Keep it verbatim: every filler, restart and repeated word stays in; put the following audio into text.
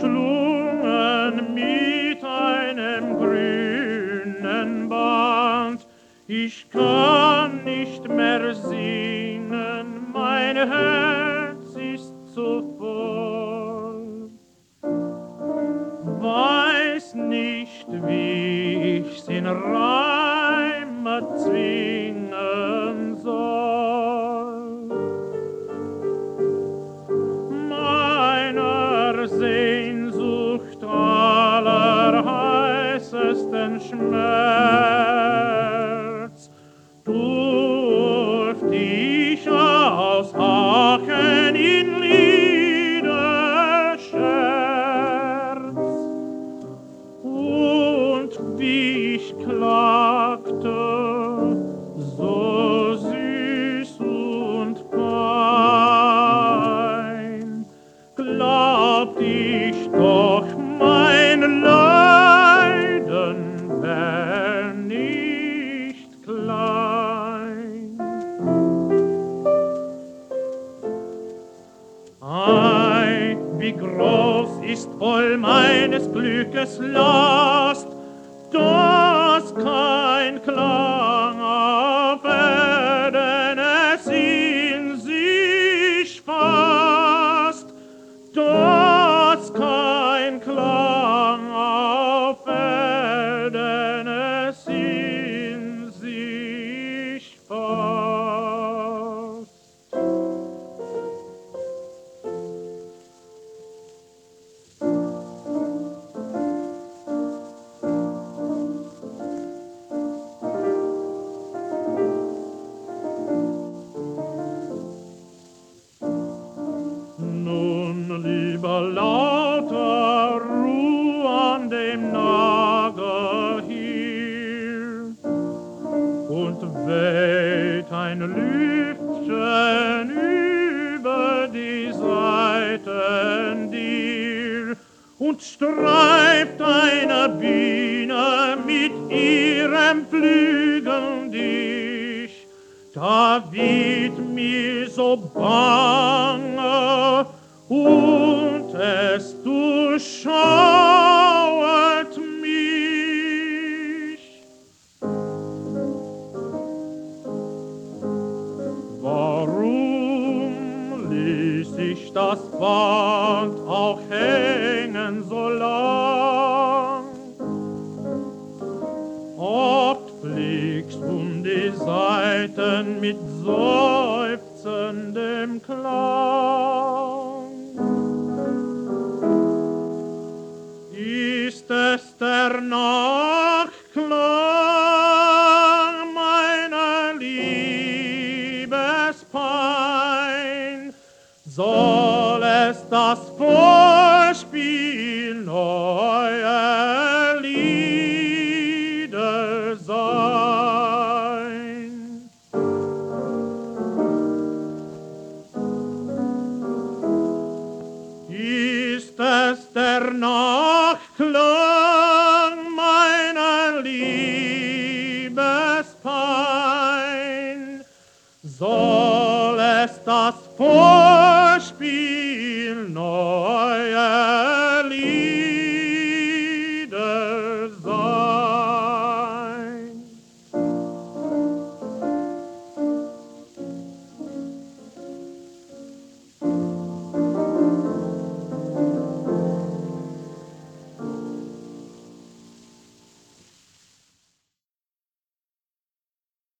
umschlungen mit einem grünen Band. Ich kann nicht mehr singen, mein Herz ist so voll. Weiß nicht, wie ich's in Reime zwingen soll. Meiner Sehnsucht allerheißesten Schmerz durft ich aushaken in Liederscherz. Und wie ich klagte, so süß und fein, glaubt ich doch, mein Leiden wär nicht klein. Ei, wie groß ist voll meines Glückes Last, dass kein Klang auf Erden es in sich fasst, dass kein Klang auf Erden es in sich fasst. Lieber lauter Ruh an dem Nager hier und weht ein Lüftchen über die Seiten dir und streift eine Biene mit ihrem Flügel dich. Da wird mir so bange und es durchschauert mich. Warum ließ ich das Band auch hängen so lang? Oft fliegst um die Saiten mit seufzendem Klang. Ist es der Nachklang meiner Liebespein? Soll es das Vorspiel neuer Lieder sein? Ist es der Nachklang meiner Liebespein?